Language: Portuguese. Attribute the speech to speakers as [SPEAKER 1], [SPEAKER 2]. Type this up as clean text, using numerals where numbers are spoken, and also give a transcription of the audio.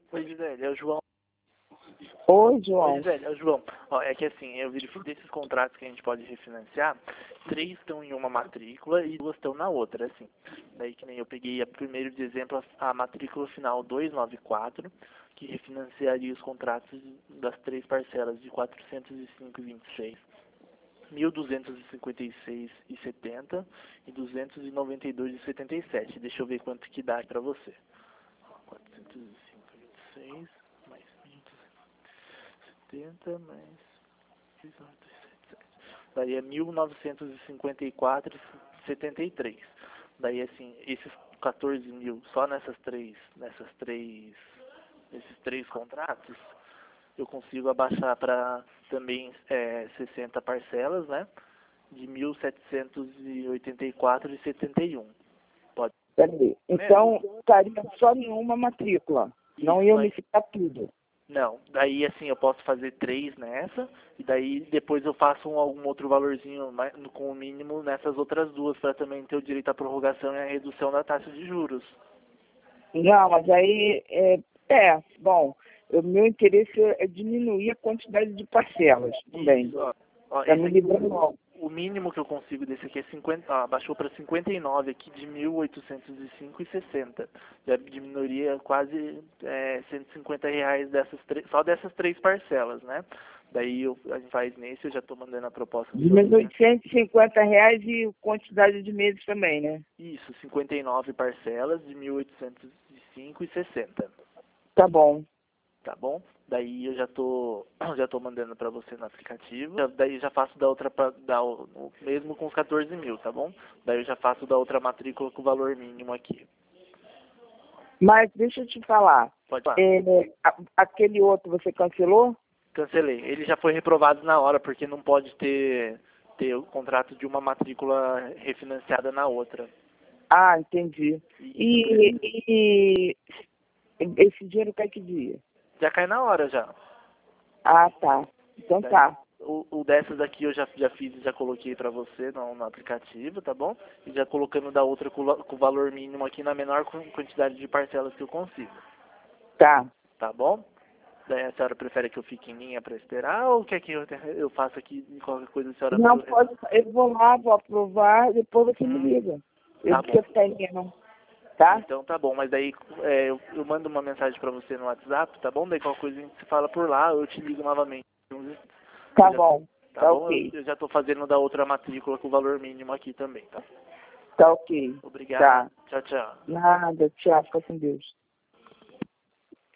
[SPEAKER 1] Oi, Gisele, é o João.
[SPEAKER 2] Oi,
[SPEAKER 1] Oi,
[SPEAKER 2] João.
[SPEAKER 1] Gisele, é o João. Ó, é que assim, eu verifico desses contratos que a gente pode refinanciar, 3 estão em uma matrícula e 2 estão na outra, assim. Daí que nem eu peguei a primeiro de exemplo a matrícula final 294, que refinanciaria os contratos das 3 parcelas de 405,26. 1.256,70 e 292,77. Deixa eu ver quanto que dá para você. 405,26 mais 1.270 mais 6,77. Daí é 1.954,73. Daí assim, esses 14 mil só nesses três contratos, eu consigo abaixar para também 60 parcelas, né? De 1.784,71. Pode
[SPEAKER 2] Peraí.
[SPEAKER 1] ser mesmo?
[SPEAKER 2] Então, estaria só em uma matrícula. Não ia
[SPEAKER 1] Isso, aí.
[SPEAKER 2] unificar tudo.
[SPEAKER 1] Não, daí assim eu posso fazer 3 nessa, e daí depois eu faço algum outro valorzinho com o mínimo nessas outras duas, para também ter o direito à prorrogação e à redução da taxa de juros.
[SPEAKER 2] Não, mas aí, bom, o meu interesse é diminuir a quantidade de parcelas também.
[SPEAKER 1] Isso, ó,
[SPEAKER 2] Para
[SPEAKER 1] esse
[SPEAKER 2] me
[SPEAKER 1] aqui,
[SPEAKER 2] livrar logo.
[SPEAKER 1] o mínimo que eu consigo desse aqui é 50, baixou para 59 aqui de 1.805,60. Já diminuiria quase R$ 150 só dessas 3 parcelas, né? Daí a gente faz nesse, eu já estou mandando a proposta no seu
[SPEAKER 2] Diminui
[SPEAKER 1] orçamento.
[SPEAKER 2] R$ 150 e quantidade de meses também, né?
[SPEAKER 1] Isso, 59 parcelas de 1.805,60.
[SPEAKER 2] Tá bom.
[SPEAKER 1] Tá bom? Daí eu já tô mandando para você no aplicativo. Daí já faço da outra mesmo com os 14 mil, tá bom? Daí eu já faço da outra matrícula com o valor mínimo aqui.
[SPEAKER 2] Mas deixa eu te falar.
[SPEAKER 1] Pode falar.
[SPEAKER 2] Aquele outro você cancelou?
[SPEAKER 1] Cancelei. Ele já foi reprovado na hora porque não pode ter o contrato de uma matrícula refinanciada na outra.
[SPEAKER 2] Ah, entendi.
[SPEAKER 1] Isso, por isso.
[SPEAKER 2] E esse dinheiro cai que dia?
[SPEAKER 1] Já cai na hora já.
[SPEAKER 2] Ah, tá. Então
[SPEAKER 1] Daí,
[SPEAKER 2] tá.
[SPEAKER 1] o dessas daqui eu já fiz e já coloquei para você no aplicativo, tá bom? E já colocando da outra com o valor mínimo aqui na menor quantidade de parcelas que eu consigo.
[SPEAKER 2] Tá.
[SPEAKER 1] Tá bom? Daí a senhora prefere que eu fique em linha para esperar ou quer que eu faça aqui e qualquer coisa a senhora...
[SPEAKER 2] Não pode. Eu vou lá, vou aprovar, depois você me liga. Eu
[SPEAKER 1] Tá
[SPEAKER 2] não
[SPEAKER 1] bom.
[SPEAKER 2] quero ficar em linha, não. Tá?
[SPEAKER 1] Então tá bom, mas daí eu mando uma mensagem para você no WhatsApp, tá bom? Daí qualquer coisa a gente se fala por lá, eu te ligo novamente.
[SPEAKER 2] Tá
[SPEAKER 1] Eu já,
[SPEAKER 2] bom.
[SPEAKER 1] tá
[SPEAKER 2] Tá
[SPEAKER 1] bom?
[SPEAKER 2] ok.
[SPEAKER 1] Eu já tô fazendo da outra matrícula com o valor mínimo aqui também, tá?
[SPEAKER 2] Tá ok.
[SPEAKER 1] Obrigado.
[SPEAKER 2] Tá.
[SPEAKER 1] Tchau, tchau.
[SPEAKER 2] Nada. Tchau. Fica com Deus.